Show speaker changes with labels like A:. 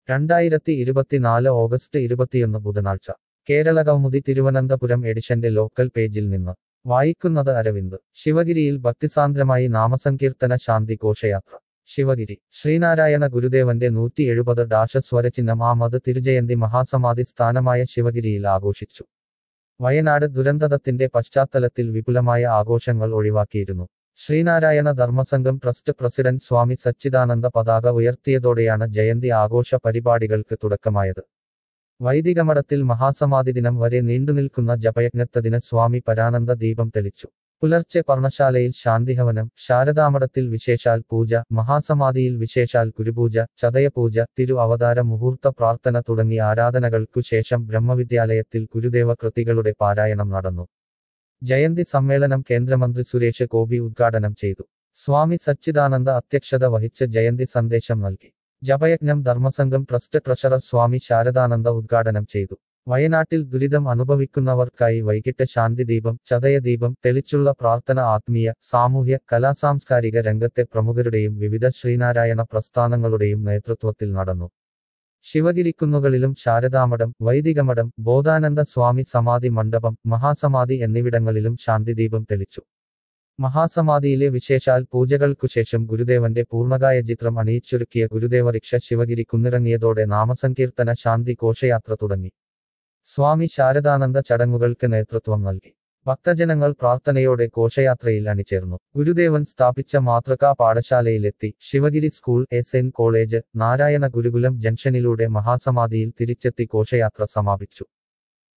A: 2024 August 21 ബുധനാഴ്ച കേരള കൗമുദി തിരുവനന്തപുരം എഡിഷന്റെ local പേജിൽ നിന്ന് വായിക്കുന്നത് അരവിന്ദ്. ശിവഗിരിയിൽ ഭക്തിസാന്ദ്രമായി നാമസങ്കീർത്തന ശാന്തി ഘോഷയാത്ര. ശിവഗിരി ശ്രീനാരായണ ഗുരുദേവന്റെ 170 സ്വരചിഹ്നം ആമത് തിരുജയന്തി മഹാസമാധി സ്ഥാനമായ ശിവഗിരിയിൽ ആഘോഷിച്ചു. വയനാട് ദുരന്തത്തിന്റെ പശ്ചാത്തലത്തിൽ വിപുലമായ ആഘോഷങ്ങൾ ഒഴിവാക്കിയിരുന്നു. ശ്രീനാരായണ ധർമ്മസംഘം ട്രസ്റ്റ് പ്രസിഡന്റ് സ്വാമി സച്ചിദാനന്ദ പതാക ഉയർത്തിയതോടെയാണ് ജയന്തി ആഘോഷ പരിപാടികൾക്ക് തുടക്കമായത്. വൈദികമഠത്തിൽ മഹാസമാധി ദിനം വരെ നീണ്ടുനിൽക്കുന്ന ജപയജ്ഞത്തതിന് സ്വാമി പരാനന്ദ ദീപം തെളിച്ചു. പുലർച്ചെ പർണശാലയിൽ ശാന്തിഹവനം, ശാരദാമഠത്തിൽ വിശേഷാൽ പൂജ, മഹാസമാധിയിൽ വിശേഷാൽ ഗുരുപൂജ, ചതയപൂജ, തിരു അവതാര മുഹൂർത്ത പ്രാർത്ഥന തുടങ്ങി ആരാധനകൾക്കു ശേഷം ബ്രഹ്മവിദ്യാലയത്തിൽ ഗുരുദേവ കൃതികളുടെ പാരായണം നടന്നു. ജയന്തി സമ്മേളനം കേന്ദ്രമന്ത്രി സുരേഷ് ഗോപി ഉദ്ഘാടനം ചെയ്തു. സ്വാമി സച്ചിദാനന്ദ അധ്യക്ഷത വഹിച്ച് ജയന്തി സന്ദേശം നൽകി. ജപയജ്ഞം ധർമ്മസംഘം ട്രസ്റ്റ് ട്രഷറർ സ്വാമി ശാരദാനന്ദ ഉദ്ഘാടനം ചെയ്തു. വയനാട്ടിൽ ദുരിതം അനുഭവിക്കുന്നവർക്കായി വൈകിട്ട് ശാന്തിദീപം, ചതയദീപം തെളിച്ചുള്ള പ്രാർത്ഥന ആത്മീയ, സാമൂഹ്യ, കലാസാംസ്കാരിക രംഗത്തെ പ്രമുഖരുടെയും വിവിധ ശ്രീനാരായണ പ്രസ്ഥാനങ്ങളുടെയും നേതൃത്വത്തിൽ നടന്നു. ശിവഗിരിക്കുന്നുകളിലും ശാരദാമഠം, വൈദികമഠം, ബോധാനന്ദ സ്വാമി സമാധി മണ്ഡപം, മഹാസമാധി എന്നിവിടങ്ങളിലും ശാന്തിദീപം തെളിച്ചു. മഹാസമാധിയിലെ വിശേഷാൽ പൂജകൾക്കുശേഷം ഗുരുദേവന്റെ പൂർണ്ണകായ ചിത്രം അണിയിച്ചൊരുക്കിയ ഗുരുദേവ റിക്ഷ ശിവഗിരി കുന്നിറങ്ങിയതോടെ നാമസങ്കീർത്തന ശാന്തി ഘോഷയാത്ര തുടങ്ങി. സ്വാമി ശാരദാനന്ദ ചടങ്ങുകൾക്ക് നേതൃത്വം നൽകി. ഭക്തജനങ്ങൾ പ്രാർത്ഥനയോടെ ഘോഷയാത്രയിൽ അണിചേർന്നു. ഗുരുദേവൻ സ്ഥാപിച്ച മാതൃകാ പാഠശാലയിലെത്തി Sivagiri school, SN college, Narayana Gurukulam ജംഗ്ഷനിലൂടെ മഹാസമാധിയിൽ തിരിച്ചെത്തി ഘോഷയാത്ര സമാപിച്ചു.